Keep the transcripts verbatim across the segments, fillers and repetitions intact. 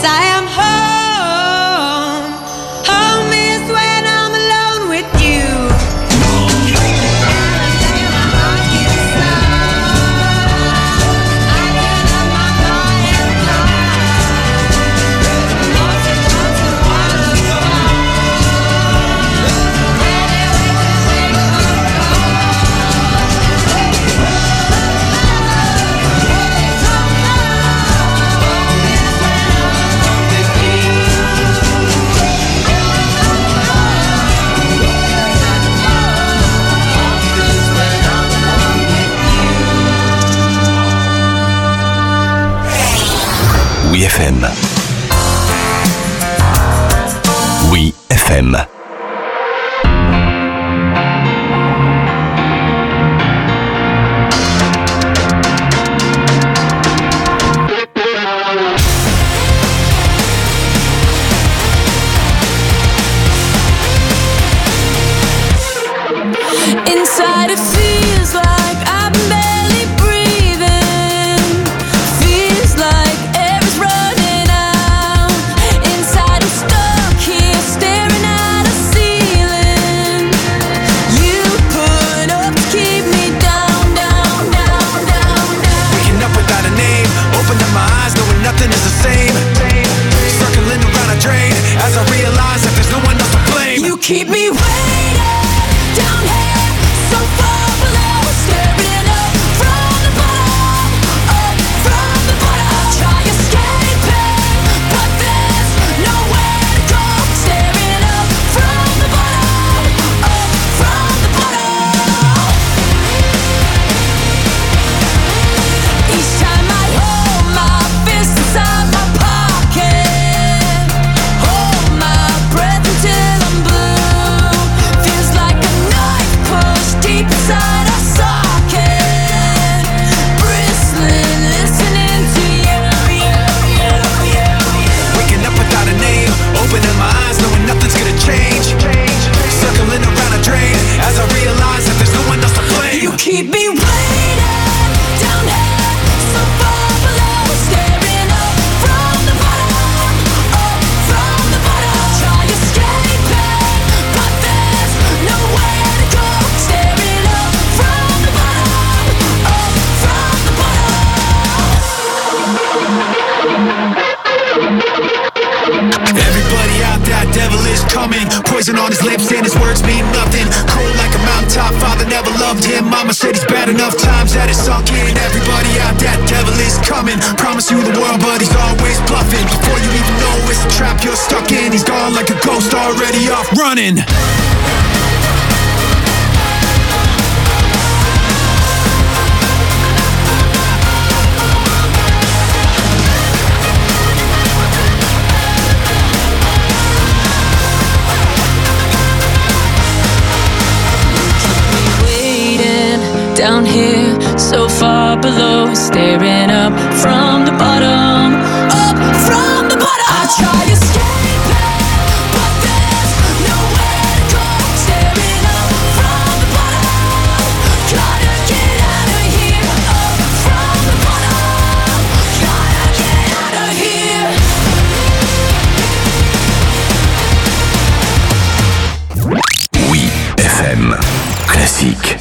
Oui F M. Oui F M. Inside it feels like I'm barely breathing. Feels like air's running out. Inside I'm stuck here staring at a ceiling. You put up to keep me down, down, down, down, down. Waking up without a name, opened up my eyes knowing nothing is the same. Circling around a drain as I realize that there's no one else to blame. You keep me waiting down here, so far below, staring up from the bottom, up from the bottom. I try escaping, but there's nowhere to go. Staring up from the bottom, up from the bottom. Each time I hold my fist inside my pocket, hold my breath until I'm blue. Feels like a knife pushed deep inside a socket, bristling, listening to you, you, you, you, you. Waking up without a name, opening my eyes knowing nothing's gonna change. Circling around a drain as I realize that there's no one else to blame. You keep me waiting down here, so far below, staring up from the bottom, up from the bottom. Try escaping, but there's nowhere to go. Staring up from the bottom, up from the bottom. Everybody out there, devil is coming. Poison on his lips and his words mean nothing. Cold like a mountaintop, father never loved him. Mama said he's bad enough times that it's sunk in. Everybody out there, devil is coming. Promise you the world, but he's always bluffing. Before you even know it's a trap you're stuck in, he's gone like a ghost already off running. Waiting down here, so far below, staring up from the bottom, up from the bottom. I try escaping, but there's nowhere to go. Staring up from the bottom, gotta get out of here. Up from the bottom, gotta get out of here. Oui F M. Classique.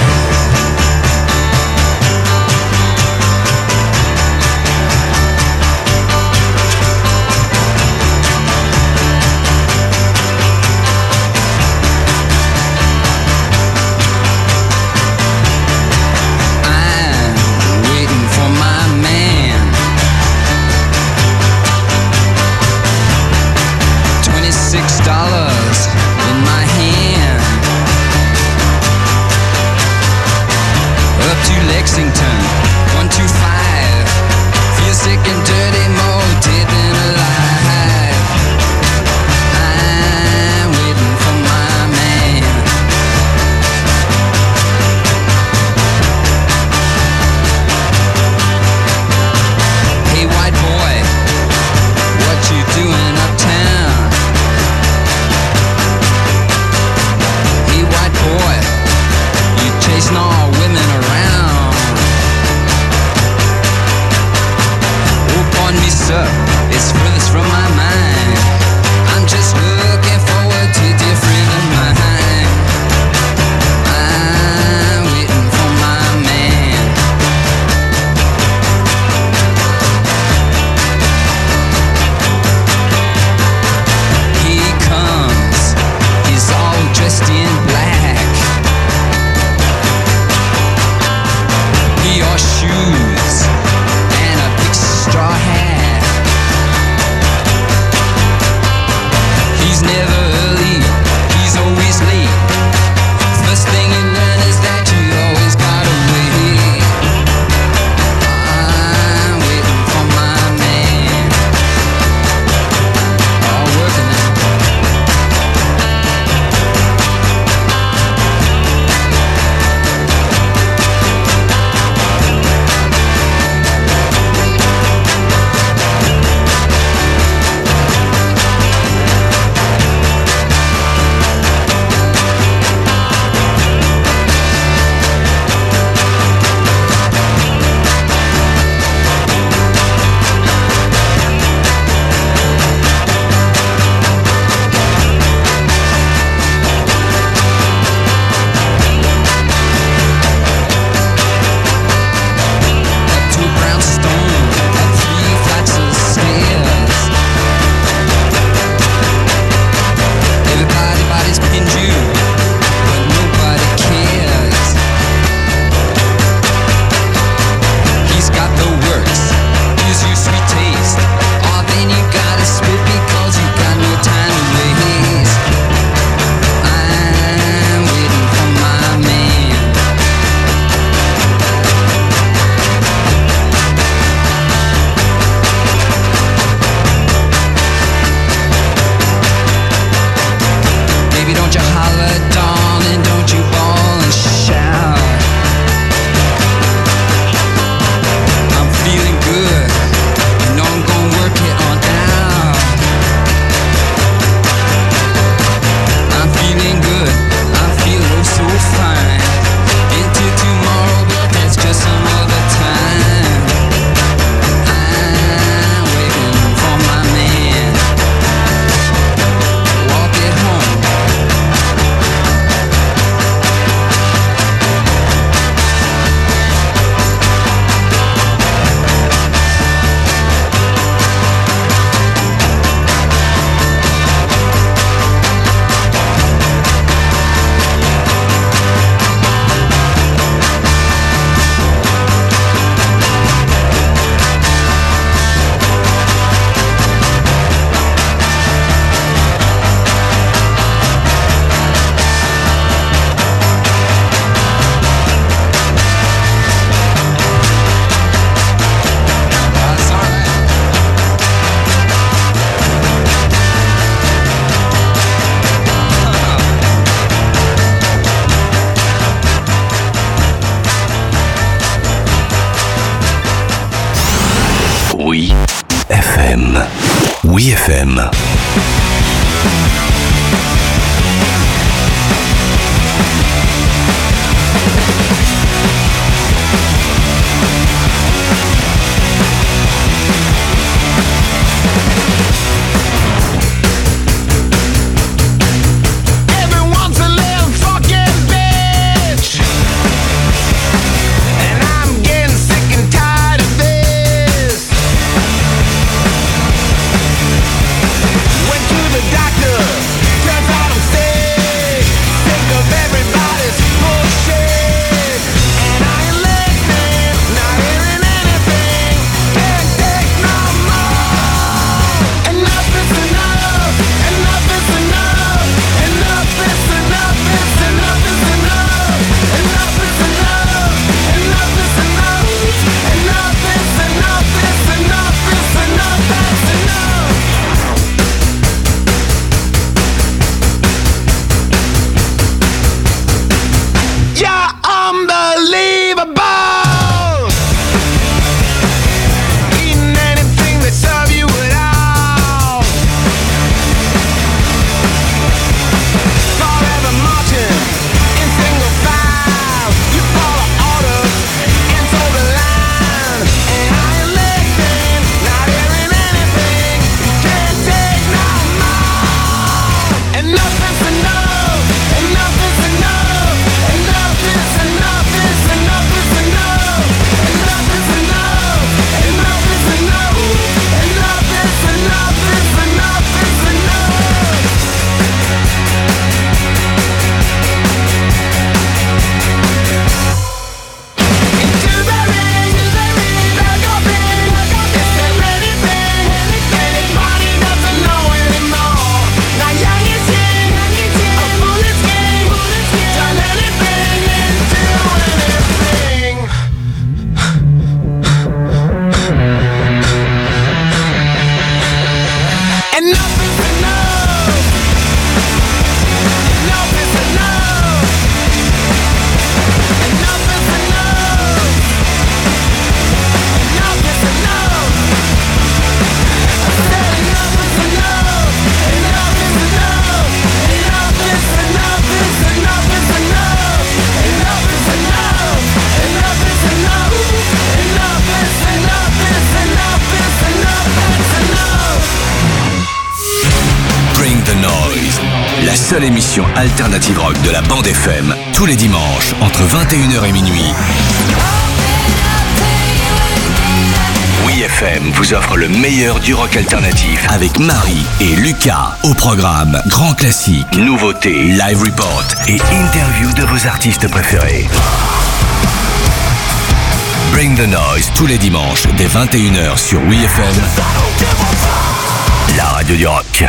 I'm waiting for my man. Twenty-six dollars in my hand. Up to Lexington, one two five. Feel sick and dirty, more dead than alive. I'm waiting for my man. Hey white boy, what you doing uptown? Hey white boy, you chasing all women around. Oh Oui F M. Seule émission alternative rock de la bande F M, tous les dimanches, entre vingt et une heures et minuit. Oui F M vous offre le meilleur du rock alternatif avec Marie et Lucas. Au programme, grand classique, nouveautés, live report et interview de vos artistes préférés. Bring the Noise, tous les dimanches, dès vingt et une heures sur Oui F M, la radio du rock.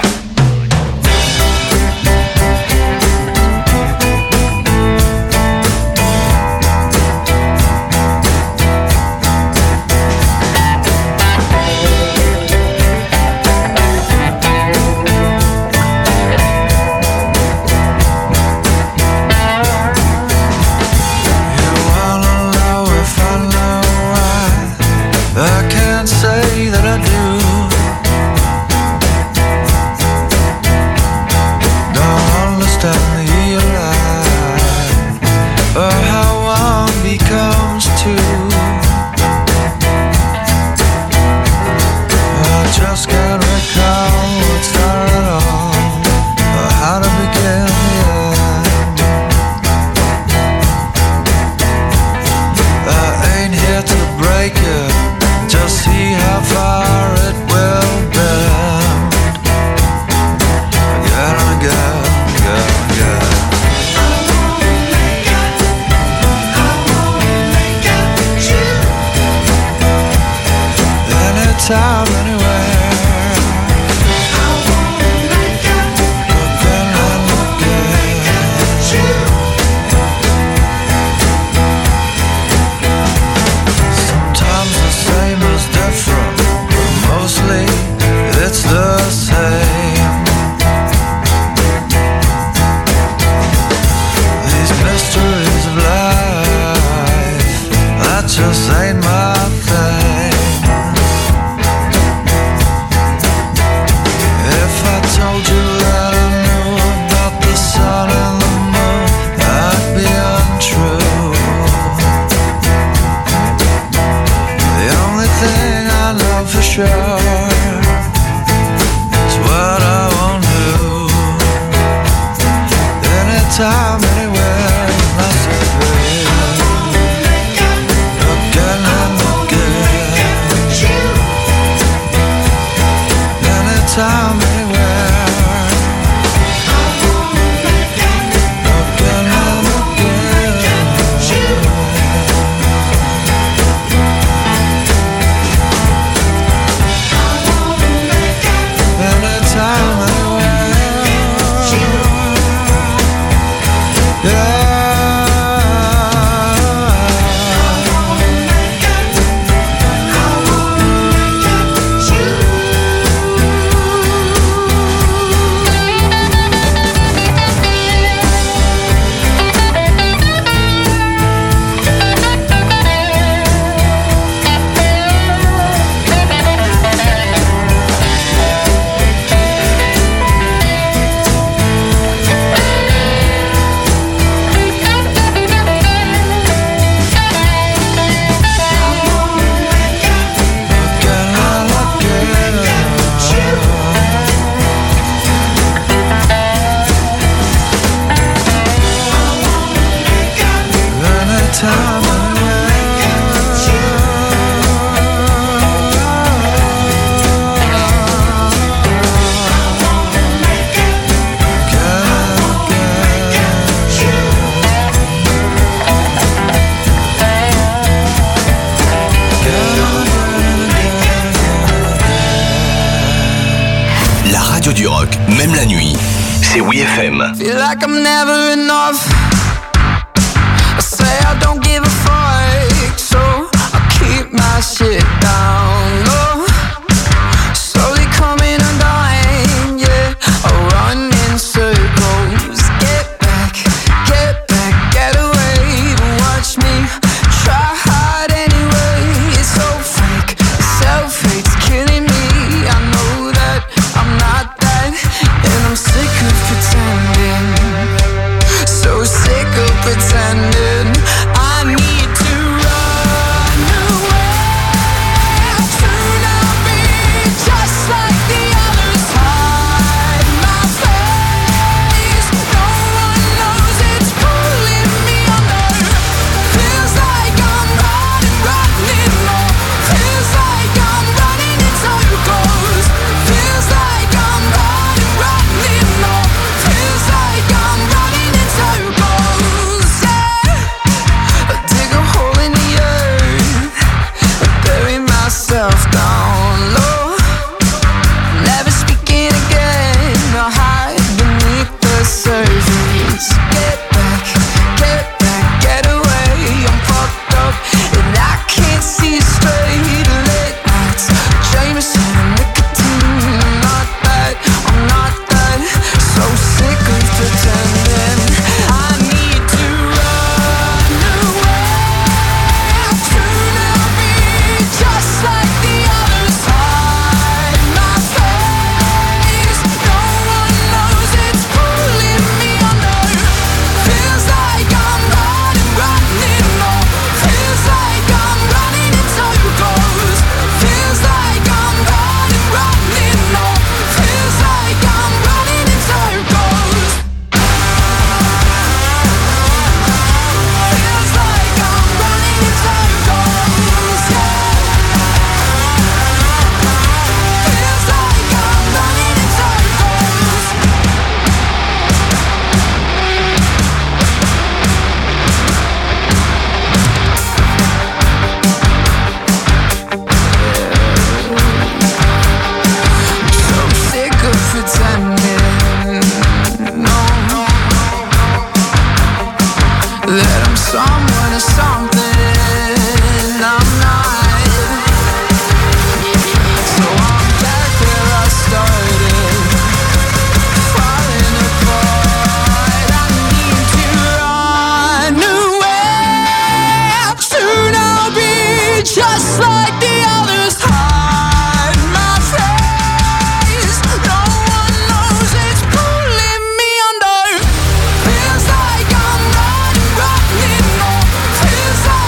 Ain't my thing. même la nuit, c'est W F M. Feel like I'm never enough. I say I don't give a fuck, so I keep my shit down low. Slowly coming undone, yeah. I run in circles. Get back, get back, get away. Watch me try hard anyway. It's so fake, self-hate's killing me. I know that I'm not that, and I'm sick of pretending. So sick of pretending. I need to run away to not be just like the others. Hide my face. No one knows it's pulling me under. Feels like I'm running, running more. Feels like I'm running in circles. Feels like I'm running, running more. Feels like I'm running in circles. Yeah. I dig a hole in the earth. I bury myself down low. Never speaking again. I hide beneath the surface. Get back, get back, get away. I'm fucked up and I can't see straight. Late nights, Jameson and nicotine. I'm not that, I'm not that. So sick of pretending. I need to run away to not be just like the others. Hide my face. No one knows it's pulling me under. Feels like I'm running, running more. Feels like I'm running in circles. Feels like I'm running, running more. Feels like I'm running in circles. Feels like I'm running in circles. Yeah. Feels like I'm running in circles. So sick of pretending, no, that I'm someone or something I'm not. So I'm back where I started, falling apart. I need to run away to not be just like the others. Hide my face. No one knows it's pulling me under. Feels like I'm running, running more. Feels like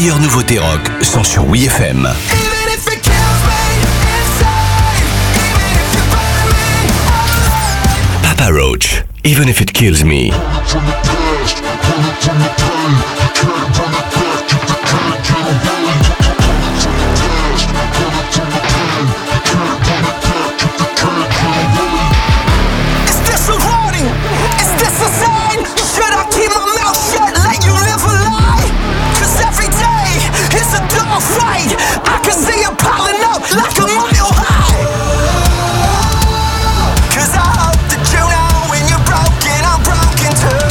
meilleures nouveautés rock sont sur W F M. Papa Roach, Even If It Kills Me. Fight. I can see you piling up like a mile high. Cause I hope that you know when you're broken, I'm broken too.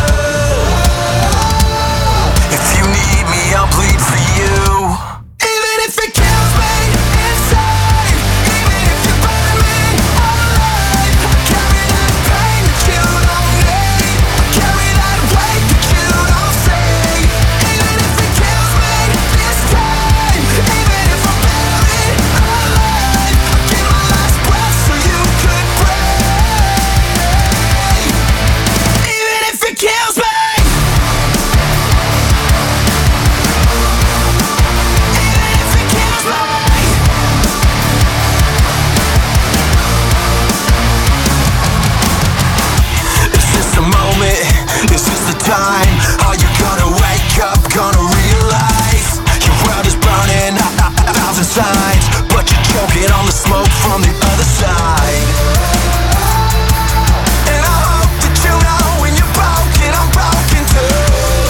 If you need me, I'll bleed for you. Even if it kills me inside, even if you burn me alive, I carry that pain that you don't need, I carry that weight that you don't see. Even if it kills me this time, even if I'm buried alive, I give my last breath so you could breathe. Even if it kills me. Even if it kills me. Is this a moment? Is this the time? Are you gonna wake up? Gonna realize your world is burning a, a, a thousand signs, but you're choking on the smoke from the other side. And I hope that you know when you're broken, I'm broken too.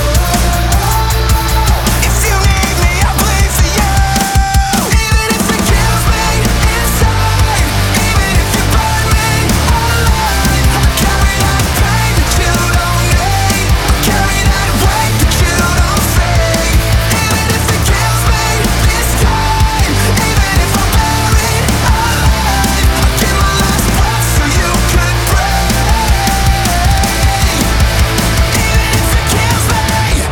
If you need me, I'll bleed for you. Even if it kills me inside, even if you burn me alive, I carry that pain that you don't need, I carry that weight that you don't see. Even if it kills me this time, even if I'm buried alive, I give my last breath so you could breathe. Even if it kills me.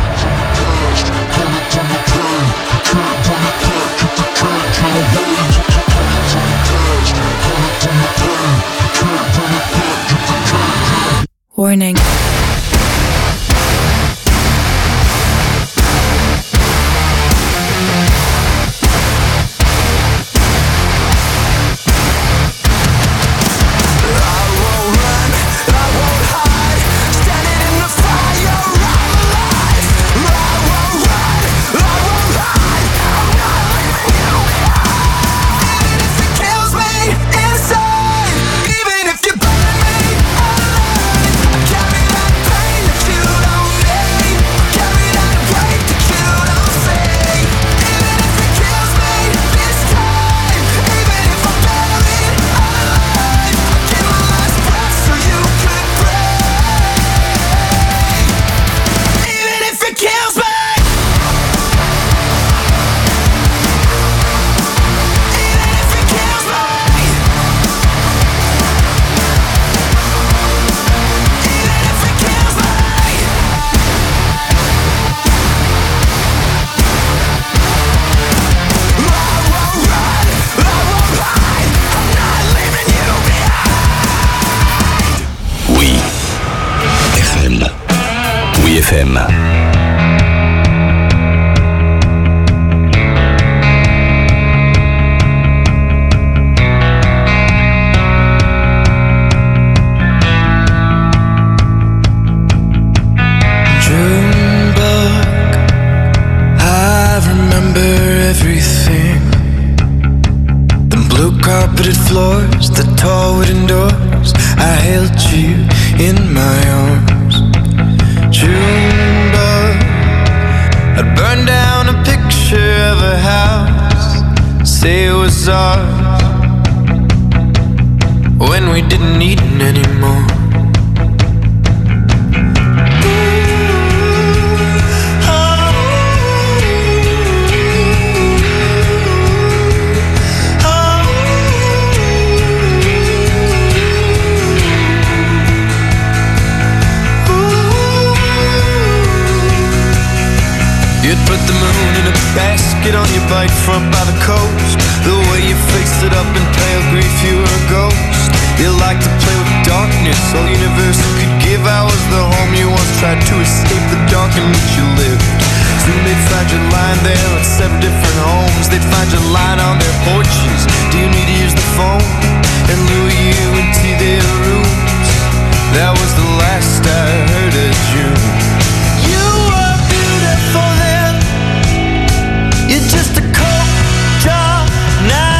Warning. Kills me inside, even if you burn me alive. I carry that pain that you don't need, I carry that weight that you don't see. Even if it kills me this time, even if I'm buried alive, I give my last breath so you could breathe. Even if it kills me. Even if it kills me. Even if it kills me. I won't run, I won't hide, I'm not leaving you behind. Oui. F M. Oui, F M. Junebug, I remember everything. The blue carpeted floors, the tall wooden doors. I held you in my arms. Junebug, I'd burn down a picture of a house, say it was ours, when we didn't need it anymore. You'd put the moon in a basket on your bike front by the coast. The way you fixed it up in pale grief, you were a ghost. You liked to play with darkness, all the universe could give. I was the home you once tried to escape, the dark in which you lived. Soon they'd find your line there at seven different homes. They'd find your line on their porches. Do you need to use the phone? And lure you into their rooms. That was the last I heard of June. You were beautiful then. You're just a cold jar now.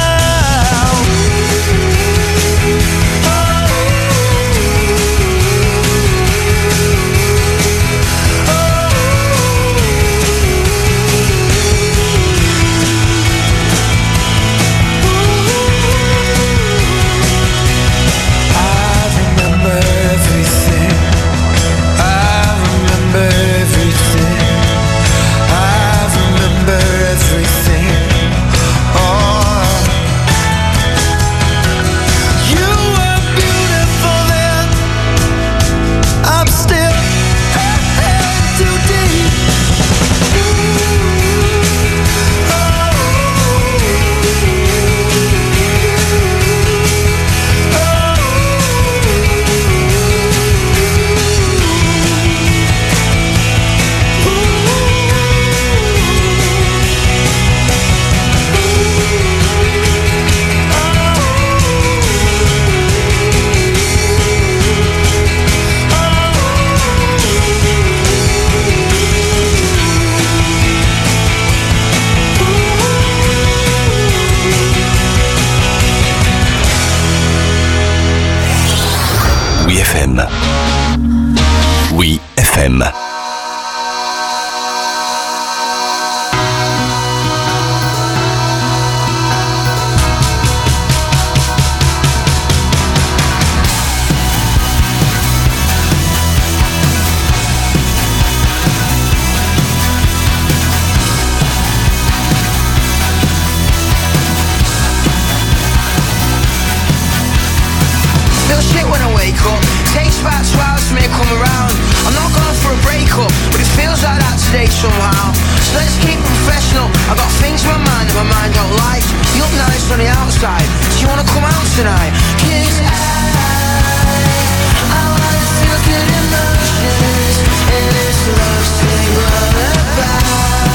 Oui, F M. Somehow, so let's keep it professional. I got things in my mind that my mind don't like. You look nice on the outside, do you wanna come out tonight? 'Cause I, I wanna feel good emotions in this love sick lullaby.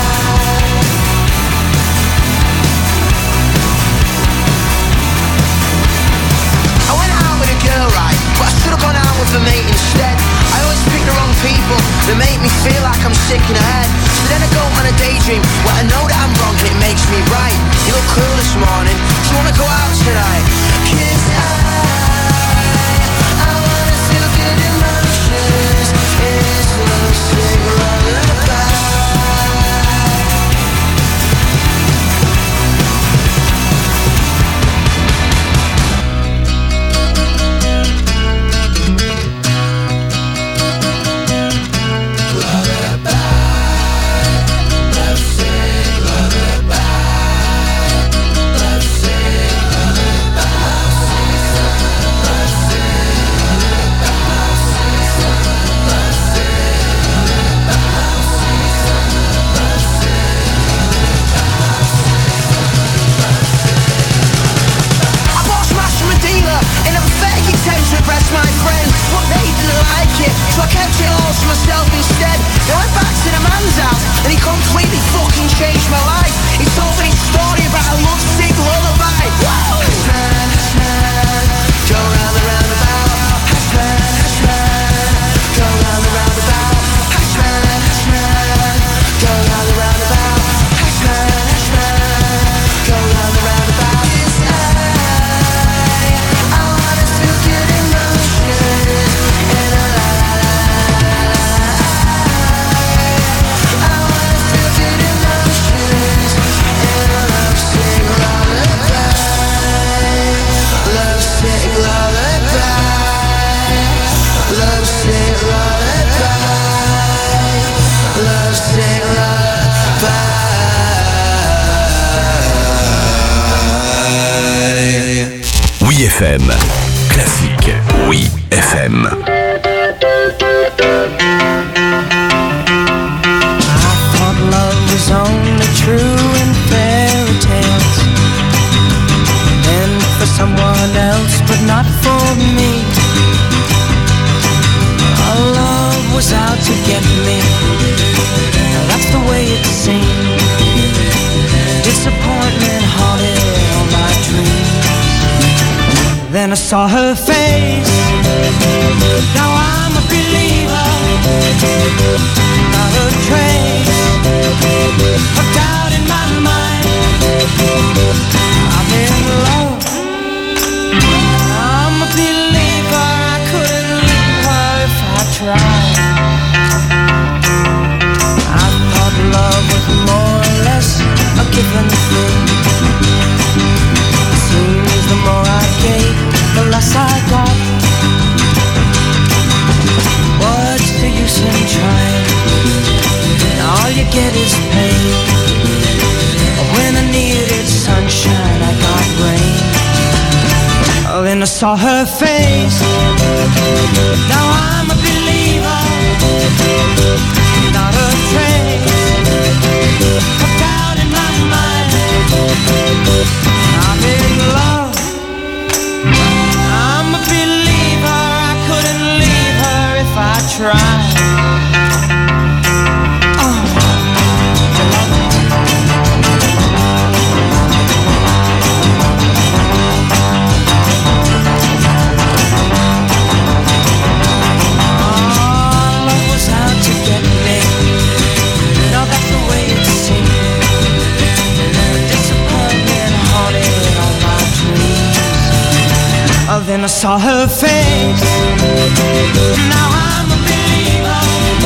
I went out with a girl, right, but I should've gone out with a mate instead. I always pick the wrong people that make me feel like I'm sick in the head. So then I go on a daydream where I know that I'm wrong and it makes me right. You look cool this morning, do you wanna go out tonight? 'Cause I, I wanna feel good emotions in this love sick lullaby. My friend, but they didn't like it, so I kept it all to myself instead. Then I went back to the man's house, and he completely fucking changed my life. He told me a story about a lovesick lullaby. Whoa! Hashman, Hashman, go round the roundabout. Hashman, Hashman, go round the roundabout. Hashman, Hashman, go round the roundabout. Hashman, Hashman, go round the roundabout. 'Cause I, I wanna feel good emotions in a la la la la la. I wanna feel good emotions in a lovesick lullaby. Lovesick lullaby. Lovesick lullaby. Lovesick lullaby. Oui F M. Classique. Oui F M. I thought love was only true in fairy tales, and for someone else, but not for me. Our love was out to get me. That's the way saw her face. Now I'm a believer, not a trace of doubt in my mind. I'm in love. I'm a believer, I couldn't leave her if I tried. I thought love was more or less a given thing. Seems the more I gave, the less I got. What's the use in trying? All you get is pain. When I needed sunshine, I got rain. Oh, then I saw her face. Now I'm a believer, not a trace of doubt in my mind. I'm in love. I'm a believer, I couldn't leave her if I tried. Then I saw her face. Now I'm a believer,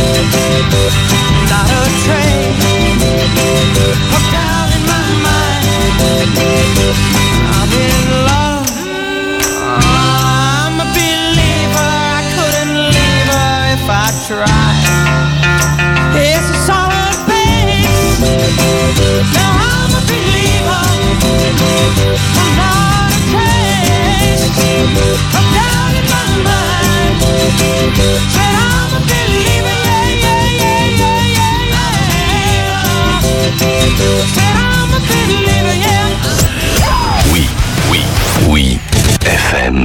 not a trace of doubt in my mind. I'm in love. I'm a believer, I couldn't leave her if I tried. Yes, I saw her face. Now I'm a believer, I'm not a trace of doubt in my mind. Said I'm a believer, yeah, yeah, yeah, yeah, yeah, yeah. Said I'm a believer, yeah. Oui, oui, oui, F M.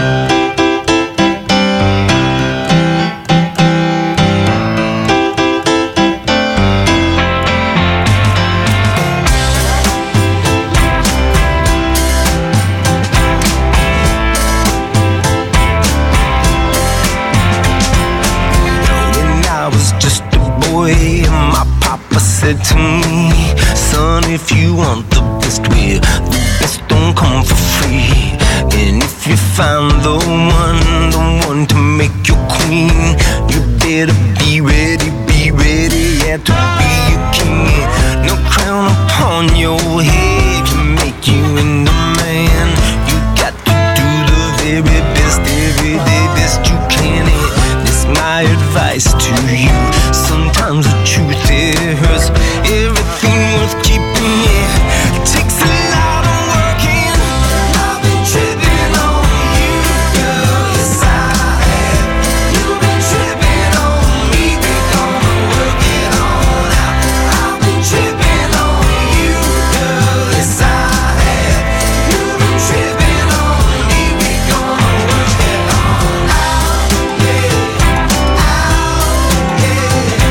Said to me, son, if you want the best, well, the best don't come for free. And if you find the one, the one to make you queen, you better be ready, be ready, yeah, to be a king. No crown upon your head can make you into man. You got to do the very best, every day best you can. And this my advice to you. Sometimes the truth it hurts. Everything worth keeping, yeah, it takes a lot of working. I've been tripping on you, girl, yes I have. You've been tripping on me, we're gonna work it on out. I've been tripping on you, girl, yes I have. You've been tripping on me, we're gonna work it on out, yeah, out, yeah.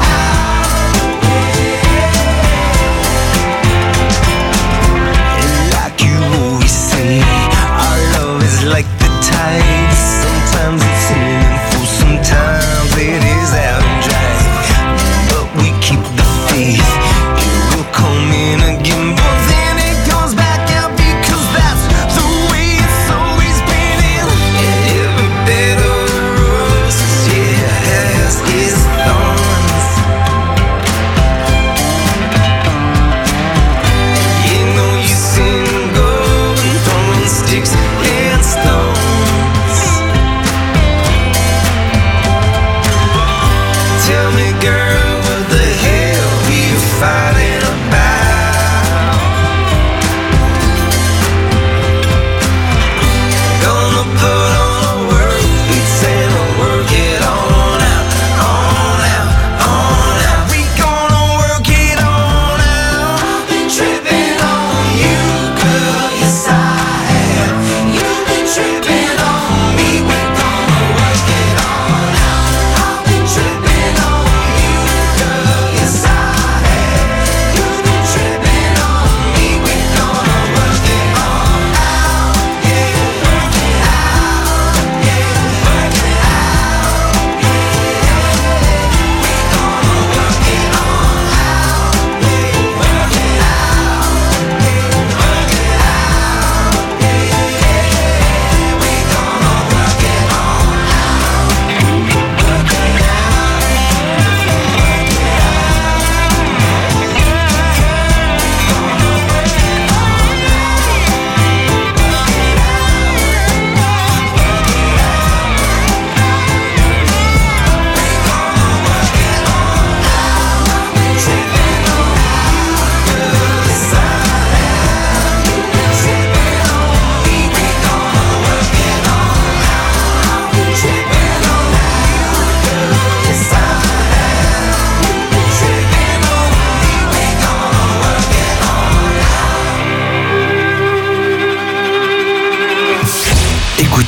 Like the tide, sometimes it's meaningful, sometimes it is out and dry. But we keep the faith, it will come in again, but then it goes back out because that's the way it's always been. And every bed of roses, yeah, has its thorns. You know you sin going, throwing sticks and stones. Tell me, girl, what the hell we fighting about? Gonna put on a work beats and work it on out, on out, on out. We gonna work it on out. I've been tripping on you, girl, yes I have. You've been tripping on me, we gonna work it on out. I've been tripping on you,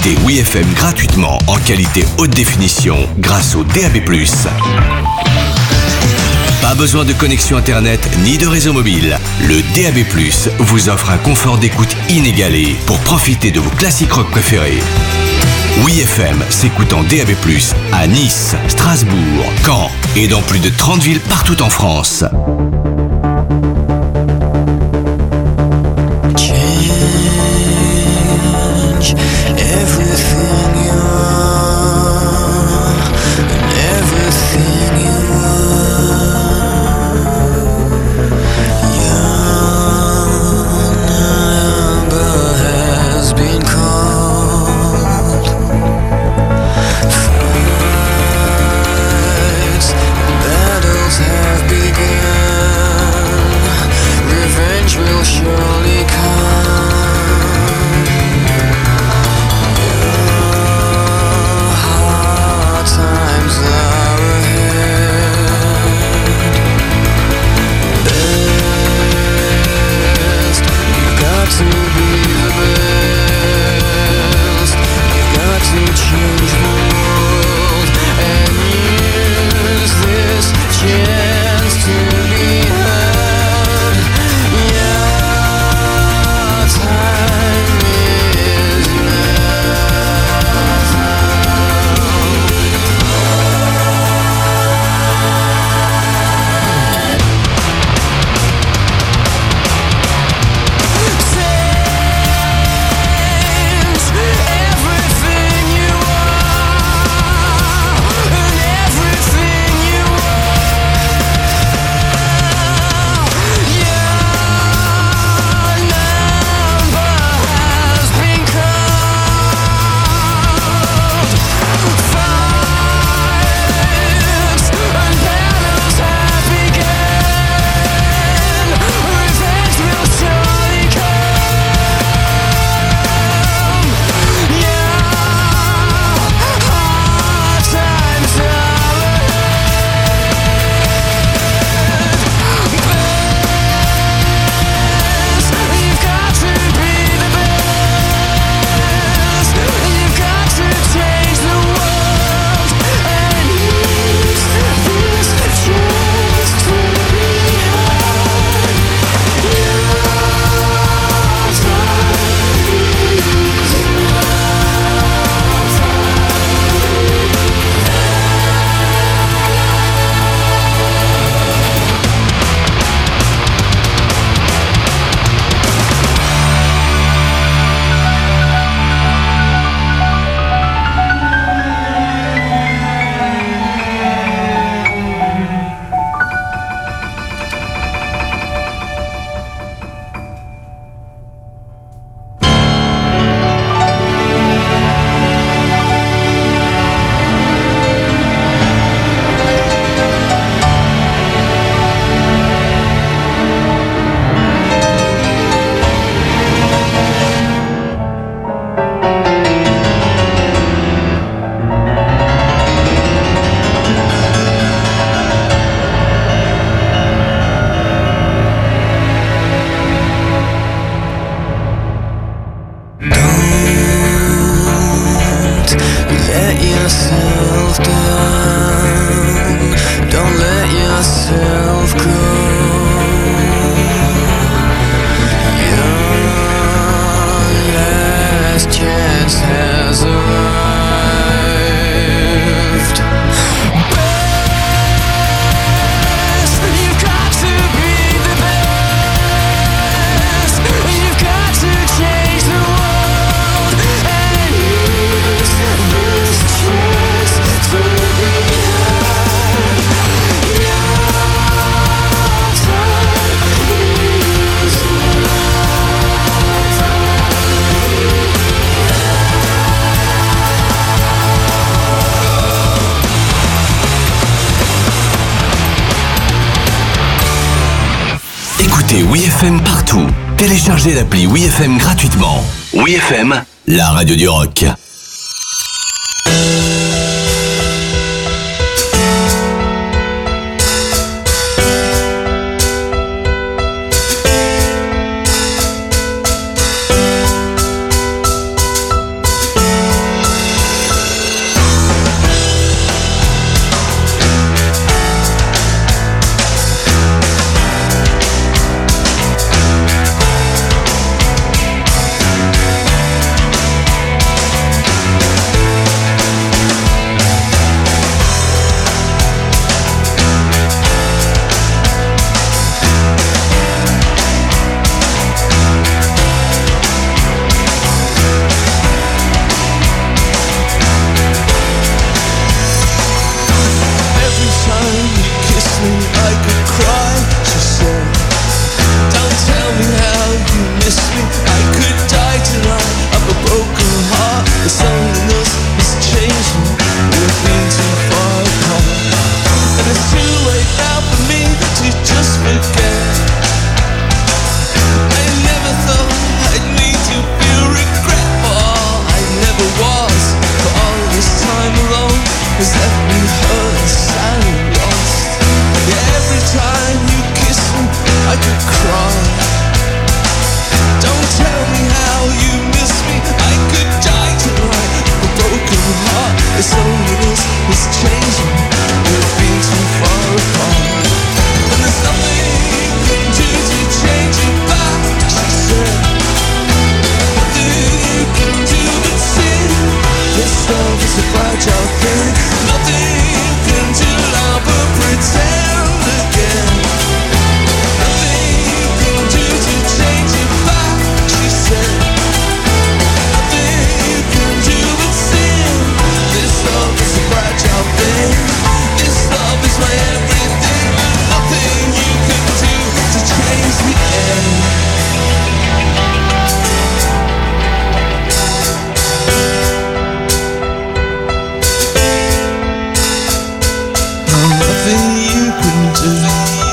Écoutez Oui F M gratuitement en qualité haute définition grâce au D A B plus. Pas besoin de connexion Internet ni de réseau mobile. Le D A B plus vous offre un confort d'écoute inégalé pour profiter de vos classiques rock préférés. Oui F M s'écoute en D A B plus à Nice, Strasbourg, Caen et dans plus de trente villes partout en France. Oui F M partout. Téléchargez l'appli Oui F M gratuitement. Oui F M, la radio du rock. has left me hurt and sad and lost. Yeah, every time you kiss me, I could cry. Don't tell me how you miss me, I could die tonight. A broken heart, its loneliness is changing. We've been too far apart, and there's nothing you can do to change it back, she said. Nothing you can do but sin. This love is a fragile thing. Nothing you can do now but pretend again. Nothing you can do to change it back, she said. Nothing you can do but sin. This love is a fragile thing. This love is my everything. Nothing you can do to change the end. Nothing you can do.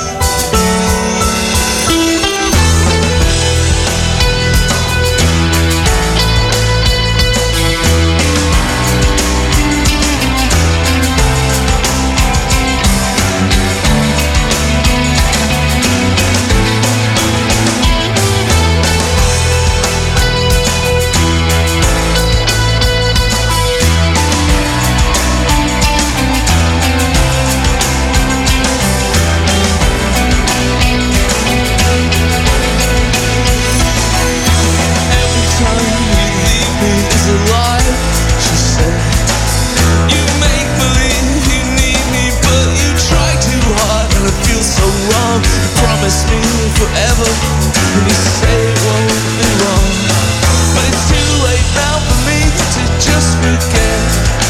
Promise me forever, and you say it won't be wrong. But it's too late now for me to just forget.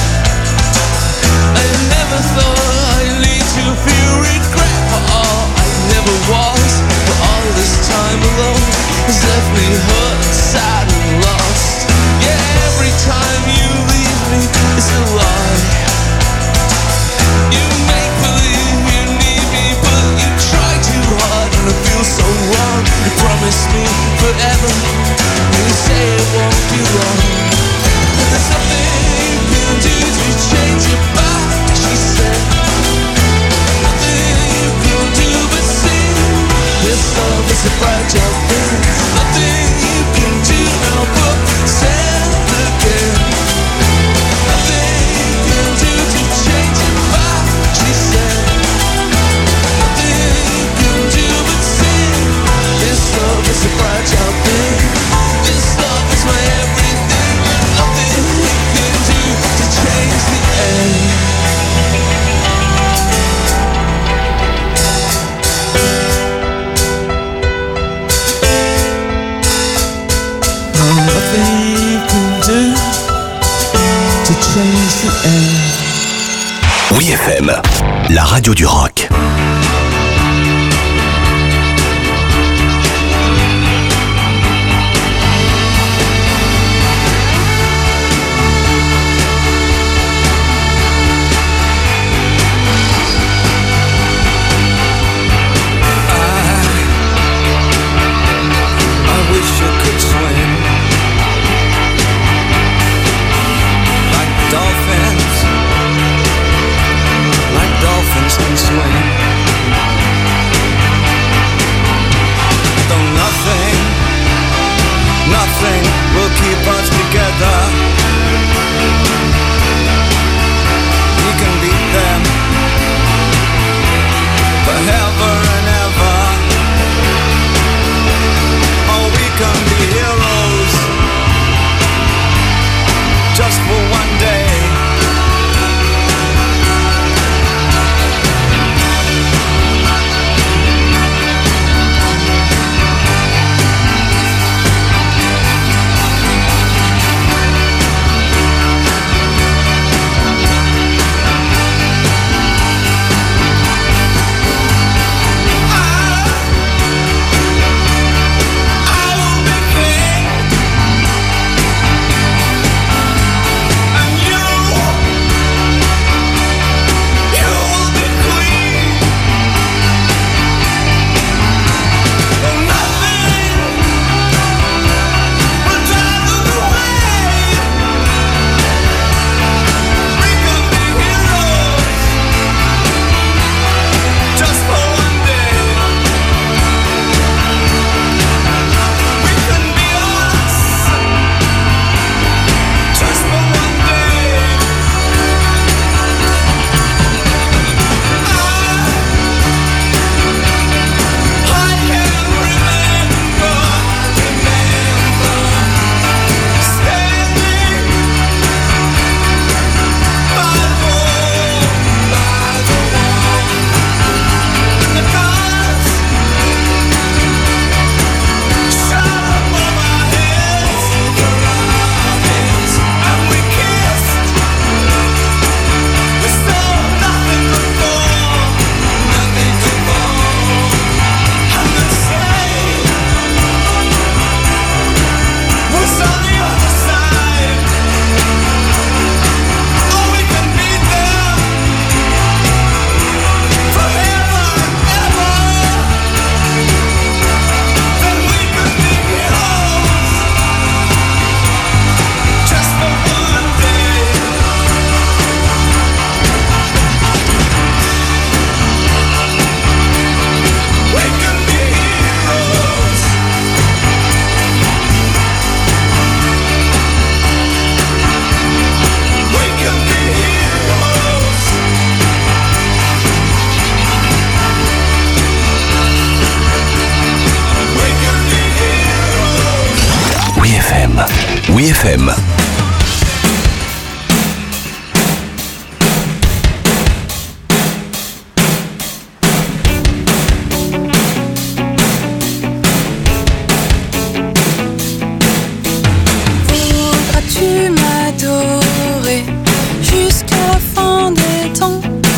I never thought I'd lead to feel regret for all I never was. But all this time alone has left me hurt, sad and lost. Yeah, every time you leave me, it's a lie. You make believe you need me, but you try too hard, and I feel so wrong. You promise me forever, and you say it won't be long. But there's nothing you can do to change it back, she said. Nothing you can do but see. This love is a fragile thing. Nothing you can do now but pretend again. Nothing you can do to change it back, she said. Nothing you can do but sin. This love is a fragile thing. This love is my everything. Nothing you can do to change the end. Nothing you can do to change the end. Oui F M, la radio du rock. I wish I could swim like dolphins, like dolphins can swim. Oui F M. Voudras-tu m'adorer jusqu'à la fin des temps?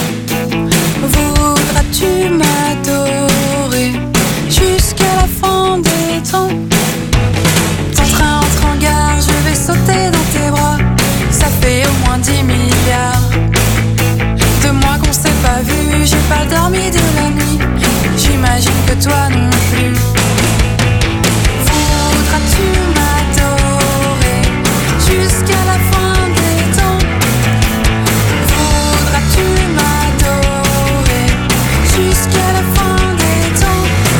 Voudras-tu m'adorer jusqu'à la fin des temps? Ton train entre en gare, je vais sauter dans tes bras. Ça fait au moins dix milliards de mois qu'on s'est pas vu. J'ai pas dormi de la nuit, j'imagine que toi non plus. Voudras-tu m'adorer jusqu'à la fin des temps? Voudras-tu m'adorer jusqu'à la fin des temps?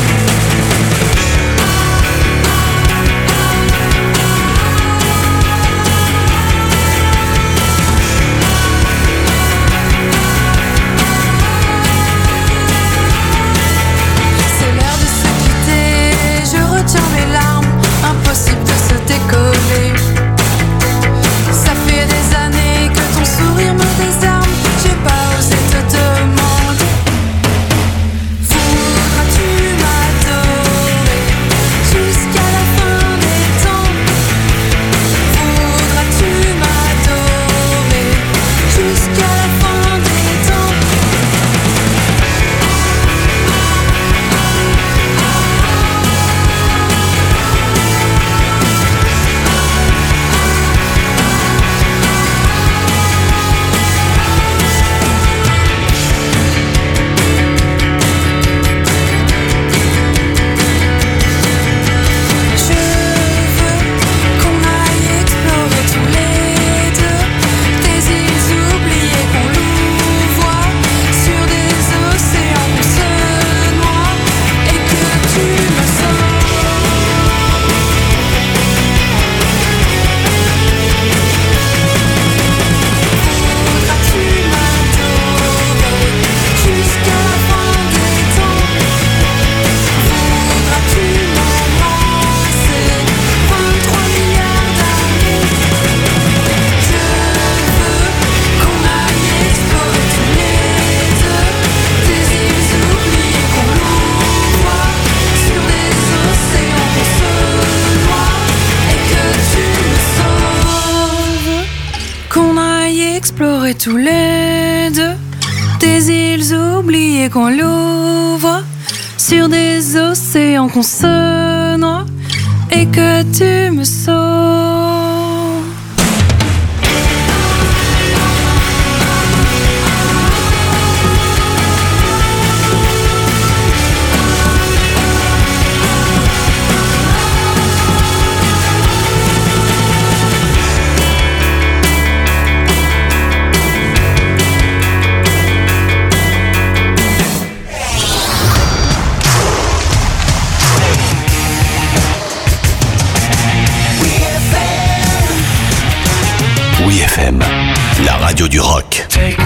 C'est l'heure de se quitter, je retiens mes larmes, impossible de se décoller. Ça fait des années que ton sourire me désarme, j'ai pas osé te demander. Voudras-tu m'adorer jusqu'à la fin des temps? Voudras-tu m'adorer jusqu'à la fin des temps? Je veux qu'on aille explorer tous les deux des îles oubliées, qu'on louvoie sur des océans qu'on se noie et que tu me sauves. Voudras-tu m'adorer jusqu'à la fin des temps? Voudras-tu m'embrasser vingt-trois milliards d'années? Je veux qu'on aille explorer tous les deux des îles oubliées, qu'on louvoie sur des océans qu'on se noie et que tu me sauves. Qu'on aille explorer tous les deux des îles oubliées, qu'on l'ouvre sur des océans qu'on se noie et que tu me sauves. Oui F M, la radio du rock. Take